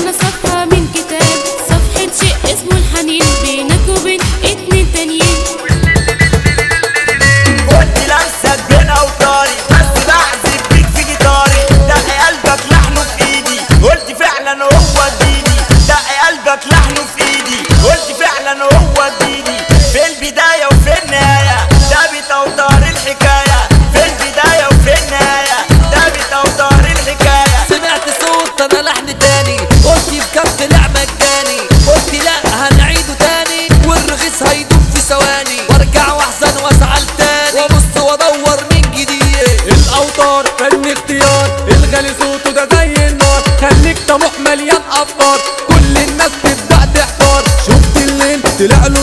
على صفحة من كتاب، صفحة شيء اسمه الحنين بينك وبين اتنين تانيين. كنت لابسك بين اوتاري بس بعزف بيك في جيتاري، دق قلبك لحنه في ايدي قلت فعلا هو اديني، دق قلبك لحنه في ايدي قلت فعلا هو اديني. في البداية وفي النهاية دابت اوتار الحكاية، في البداية وفي النهاية دابت اوتار الحكاية. سمعت صوت انا لحن تاني قلت بجد لعبة جاني، قلت لا هنعيده تاني والرغيس هيدوب في ثواني، وارجع واحزن وازعل تاني وابص وادور من جديد. الاوتار فن اختيار الغالي صوته ده زي النار، خليك طموح مليان افكار كل الناس تبدأ تحتار. شفت الليل طلع له